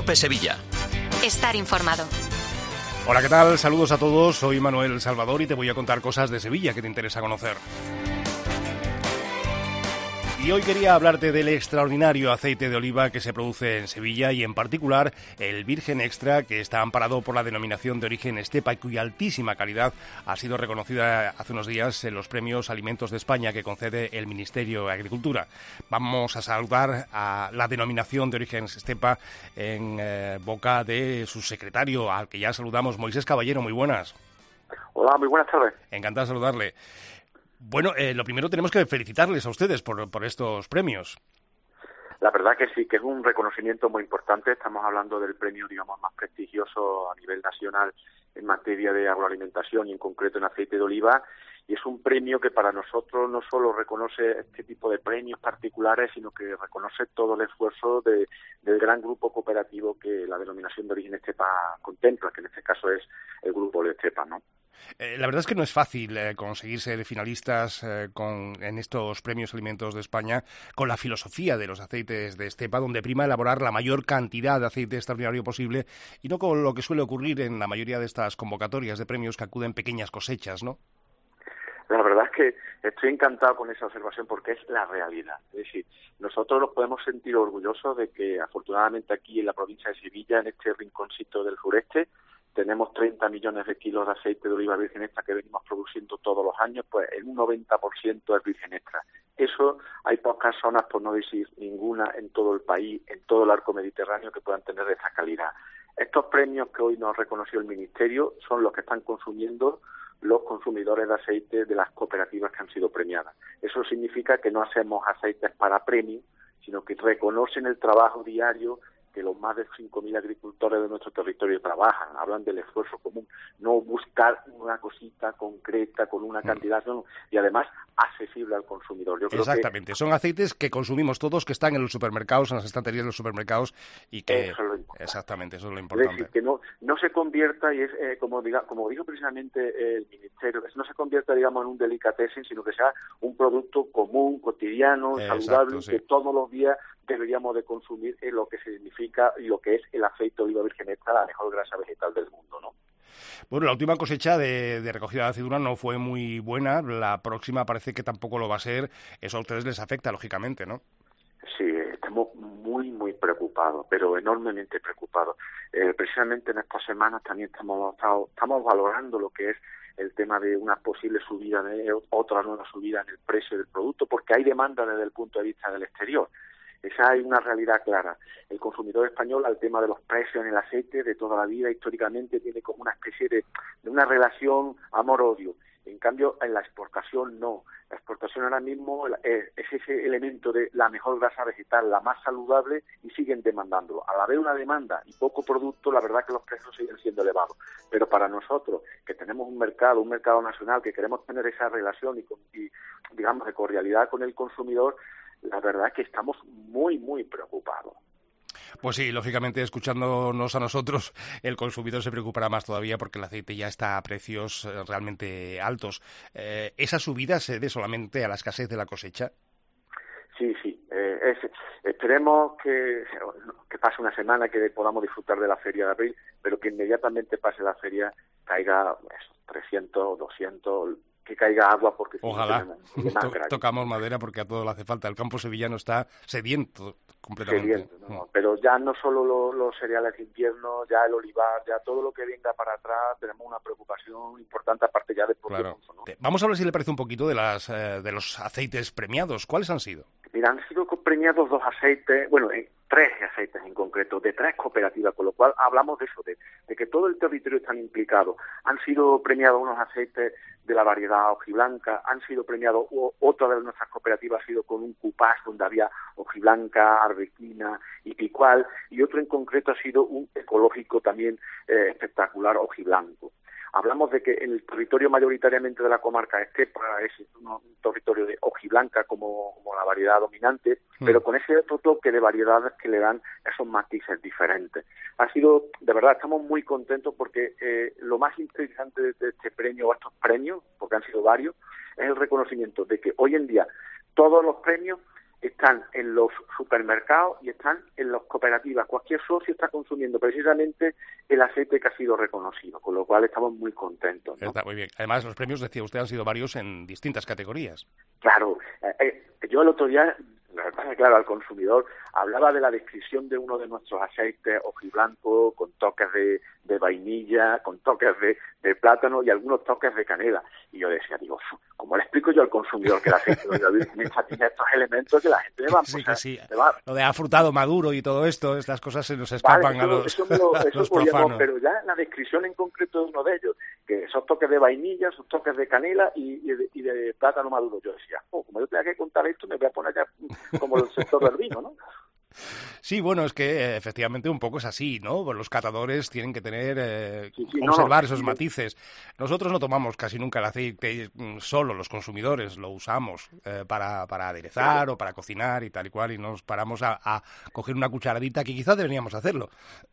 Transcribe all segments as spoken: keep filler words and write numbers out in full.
COPE Sevilla. Estar informado. Hola, ¿qué tal? Saludos a todos, soy Manuel Salvador y te voy a contar cosas de Sevilla que te interesa conocer. Y hoy quería hablarte del extraordinario aceite de oliva que se produce en Sevilla y en particular el virgen extra, que está amparado por la denominación de origen Estepa y cuya altísima calidad ha sido reconocida hace unos días en los premios Alimentos de España que concede el Ministerio de Agricultura. Vamos a saludar a la denominación de origen Estepa en eh, boca de su secretario, al que ya saludamos, Moisés Caballero. Muy buenas. Hola, muy buenas tardes. Encantado de saludarle. Bueno, eh, lo primero tenemos que felicitarles a ustedes por, por estos premios. La verdad que sí, que es un reconocimiento muy importante. Estamos hablando del premio, digamos, más prestigioso a nivel nacional en materia de agroalimentación y en concreto en aceite de oliva. Y es un premio que para nosotros no solo reconoce este tipo de premios particulares, sino que reconoce todo el esfuerzo de, del gran grupo cooperativo que la denominación de origen Estepa contempla, que en este caso es el grupo de Estepa, ¿no? Eh, la verdad es que no es fácil eh, conseguirse de finalistas eh, con, en estos premios Alimentos de España con la filosofía de los aceites de Estepa, donde prima elaborar la mayor cantidad de aceite extraordinario posible y no con lo que suele ocurrir en la mayoría de estas convocatorias de premios que acuden pequeñas cosechas, ¿no? La verdad es que estoy encantado con esa observación porque es la realidad. Es decir, nosotros nos podemos sentir orgullosos de que afortunadamente aquí en la provincia de Sevilla, en este rinconcito del sureste, tenemos treinta millones de kilos de aceite de oliva virgen extra que venimos produciendo todos los años, pues el un noventa por ciento es virgen extra. Eso hay pocas zonas, por no decir ninguna, en todo el país, en todo el arco mediterráneo que puedan tener esa calidad. Estos premios que hoy nos reconoció el Ministerio son los que están consumiendo los consumidores de aceite de las cooperativas que han sido premiadas. Eso significa que no hacemos aceites para premio, sino que reconocen el trabajo diario que los más de cinco mil agricultores de nuestro territorio trabajan, hablan del esfuerzo común, no buscar una cosita concreta con una cantidad, no, y además accesible al consumidor. Yo creo Exactamente, que son aceites que consumimos todos, que están en los supermercados, en las estanterías de los supermercados y que... Eso es lo importante. Exactamente, eso es lo Es importante. decir, que no, no se convierta, y es eh, como, diga, como dijo precisamente el Ministerio, que no se convierta, digamos, en un delicatessen, sino que sea un producto común, cotidiano, Exacto, saludable, sí. que todos los días deberíamos de consumir en lo que significa y lo que es el aceite de oliva virgen extra, la mejor grasa vegetal del mundo, ¿no? Bueno, la última cosecha de, de recogida de aceituna no fue muy buena, la próxima parece que tampoco lo va a ser, eso a ustedes les afecta, lógicamente, ¿no? Sí, estamos muy, muy preocupados, pero enormemente preocupados. Eh, precisamente en estas semanas también estamos, estamos valorando lo que es el tema de una posible subida, de otra nueva subida en el precio del producto, porque hay demanda desde el punto de vista del exterior. Esa hay una realidad clara. El consumidor español al tema de los precios en el aceite de toda la vida históricamente tiene como una especie de, de una relación amor-odio. En cambio, en la exportación no. La exportación ahora mismo es, es ese elemento de la mejor grasa vegetal, la más saludable, y siguen demandándolo. Al haber una demanda y poco producto, la verdad que los precios siguen siendo elevados. Pero para nosotros, que tenemos un mercado, un mercado nacional, que queremos tener esa relación y, con, y digamos, de cordialidad con el consumidor, la verdad es que estamos muy, muy preocupados. Pues sí, lógicamente, escuchándonos a nosotros, el consumidor se preocupará más todavía porque el aceite ya está a precios realmente altos. Eh, ¿Esa subida se debe solamente a la escasez de la cosecha? Sí, sí. Eh, es, esperemos que, que pase una semana, que podamos disfrutar de la feria de abril, pero que inmediatamente pase la feria caiga eso, trescientos, doscientos... que caiga agua porque ojalá si no to tocamos madera porque a todo le hace falta. El campo sevillano está sediento completamente. Sediento, ¿no? Pero ya no solo los, los cereales de invierno, ya el olivar, ya todo lo que venga para atrás, tenemos una preocupación importante aparte ya del propio claro. uso, ¿no? Vamos a ver si le parece un poquito de las eh, de los aceites premiados. ¿Cuáles han sido? Mira, han sido premiados dos aceites, bueno, eh, tres aceites en concreto, de tres cooperativas, con lo cual hablamos de eso, de, de que todo el territorio está implicado. Han sido premiados unos aceites de la variedad hojiblanca, han sido premiados, o, otra de nuestras cooperativas ha sido con un cupás donde había hojiblanca, arbequina y picual, y otro en concreto ha sido un ecológico también eh, espectacular, hojiblanco. Hablamos de que en el territorio mayoritariamente de la comarca Estepa es un, un territorio de hojiblanca como, como la variedad dominante, mm. pero con ese otro toque de variedades que le dan esos matices diferentes. Ha sido, de verdad, estamos muy contentos porque eh, lo más interesante de, de este premio, o estos premios, porque han sido varios, es el reconocimiento de que hoy en día todos los premios están en los supermercados y están en las cooperativas. Cualquier socio está consumiendo precisamente el aceite que ha sido reconocido, con lo cual estamos muy contentos, ¿no? Está muy bien. Además, los premios, decía usted, han sido varios en distintas categorías. Claro. Eh, eh, yo el otro día, la verdad es que, claro, al consumidor hablaba de la descripción de uno de nuestros aceites hojiblanco, con toques de, de vainilla, con toques de, de plátano y algunos toques de canela. Y yo decía, digo, ¿cómo le explico yo al consumidor que el aceite de oliva virgen extra tiene estos elementos que la gente le va a Sí, que sí. Va... Lo de afrutado maduro y todo esto, estas cosas se nos escapan. Vale, eso, a los, eso me lo, a eso los podíamos, profanos. Pero ya la descripción en concreto de uno de ellos, que esos toques de vainilla, esos toques de canela y, y, de, y de plátano maduro. Yo decía, oh, como yo tenga que contar esto, me voy a poner ya como el sector del vino, ¿no? Sí, bueno, es que eh, efectivamente un poco es así, ¿no? Pues los catadores tienen que tener, eh, sí, sí, observar no, esos sí, matices. Nosotros no tomamos casi nunca el aceite solo, los consumidores lo usamos eh, para, para aderezar claro. o para cocinar y tal y cual, y nos paramos a, a coger una cucharadita, que quizás deberíamos hacerlo,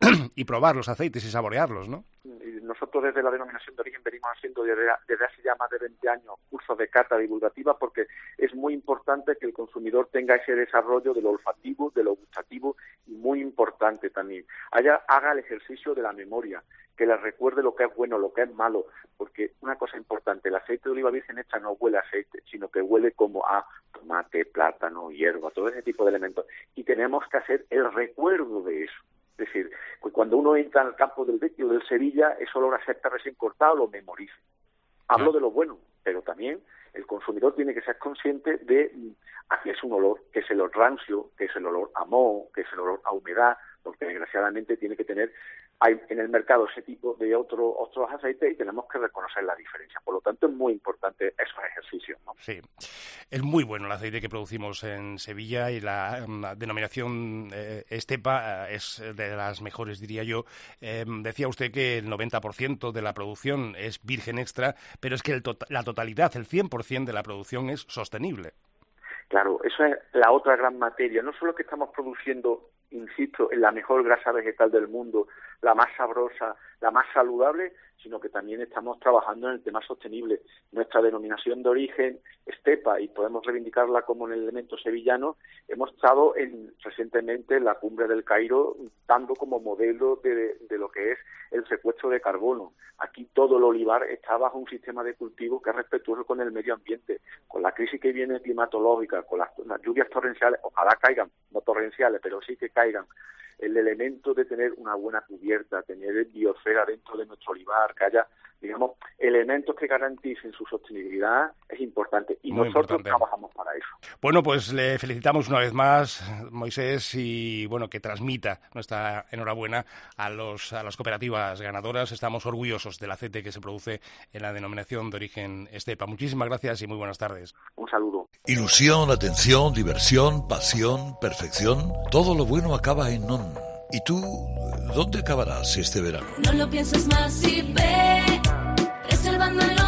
y probar los aceites y saborearlos, ¿no? Nosotros desde la denominación de origen venimos haciendo desde, desde hace ya más de veinte años cursos de cata divulgativa, porque es muy importante que el consumidor tenga ese desarrollo de lo olfativo, de lo gustativo, y muy importante también, haya, haga el ejercicio de la memoria, que le recuerde lo que es bueno, lo que es malo, porque una cosa importante, el aceite de oliva virgen extra no huele a aceite, sino que huele como a tomate, plátano, hierba, todo ese tipo de elementos, y tenemos que hacer el recuerdo de eso. Es decir, pues cuando uno entra al campo del Betis o del Sevilla, ese olor a aceite recién cortado lo memoriza. Hablo de lo bueno, pero también el consumidor tiene que ser consciente de a qué es un olor, que es el olor rancio, que es el olor a moho, que es el olor a humedad, porque desgraciadamente tiene que tener, hay en el mercado ese tipo de otro, otros aceites y tenemos que reconocer la diferencia. Por lo tanto, es muy importante esos ejercicios, ¿no? Sí, es muy bueno el aceite que producimos en Sevilla y la, la denominación eh, Estepa eh, es de las mejores, diría yo. Eh, decía usted que el noventa por ciento de la producción es virgen extra, pero es que el to- la totalidad, el cien por ciento de la producción es sostenible. Claro, eso es la otra gran materia. No solo que estamos produciendo, insisto, en la mejor grasa vegetal del mundo, la más sabrosa, la más saludable, sino que también estamos trabajando en el tema sostenible. Nuestra denominación de origen, Estepa, y podemos reivindicarla como un elemento sevillano, hemos estado en, recientemente en la cumbre del Cairo dando como modelo de, de lo que es el secuestro de carbono. Aquí todo el olivar está bajo un sistema de cultivo que es respetuoso con el medio ambiente. Con la crisis que viene climatológica, con las, las lluvias torrenciales, ojalá caigan, no torrenciales, pero sí que caigan, el elemento de tener una buena cubierta, tener biosfera dentro de nuestro olivar, que haya, digamos, elementos que garanticen su sostenibilidad, es importante. Y Muy nosotros importante. trabajamos para eso. Bueno, pues le felicitamos una vez más, Moisés, y bueno, que transmita nuestra enhorabuena a los a las cooperativas ganadoras. Estamos orgullosos del aceite que se produce en la denominación de origen Estepa. Muchísimas gracias y muy buenas tardes. Un saludo. Ilusión, atención, diversión, pasión, perfección. Todo lo bueno acaba en ON. ¿Y tú, dónde acabarás este verano? No lo pienses más y ve, reservando el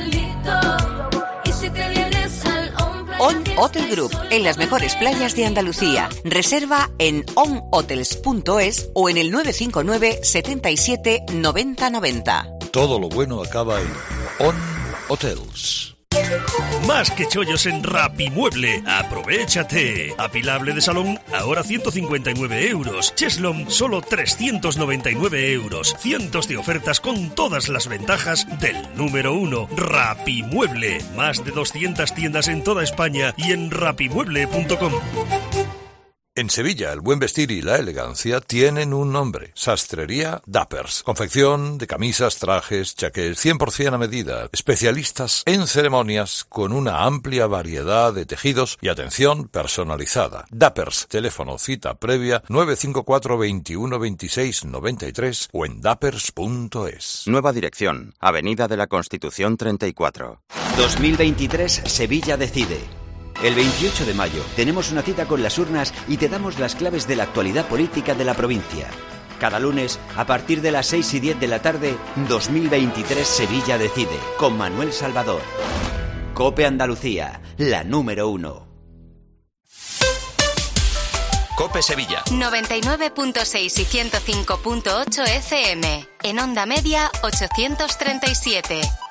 hotelito. Y si te vienes al ON ON Hotel Group, en las mejores playas de Andalucía. Reserva en on hotels punto es o en el nueve cinco nueve, setenta y siete, noventa noventa. Todo lo bueno acaba en ON Hotels. Más que chollos en Rapimueble. Aprovéchate. Apilable de salón, ahora ciento cincuenta y nueve euros. Cheslon, solo trescientos noventa y nueve euros. Cientos de ofertas con todas las ventajas del número uno. Rapimueble. Más de doscientas tiendas en toda España y en rapimueble punto com. En Sevilla, el buen vestir y la elegancia tienen un nombre. Sastrería Dappers. Confección de camisas, trajes, chaqués, cien por ciento a medida. Especialistas en ceremonias con una amplia variedad de tejidos y atención personalizada. Dappers. Teléfono cita previa nueve cinco cuatro, veintiuno, veintiséis, noventa y tres o en dappers punto es. Nueva dirección. Avenida de la Constitución treinta y cuatro. dos mil veintitrés Sevilla decide. El veintiocho de mayo tenemos una cita con las urnas y te damos las claves de la actualidad política de la provincia. Cada lunes, a partir de las seis y diez de la tarde, dos mil veintitrés Sevilla decide, con Manuel Salvador. COPE Andalucía, la número uno. COPE Sevilla. noventa y nueve punto seis y ciento cinco punto ocho F M. En onda media, ochocientos treinta y siete.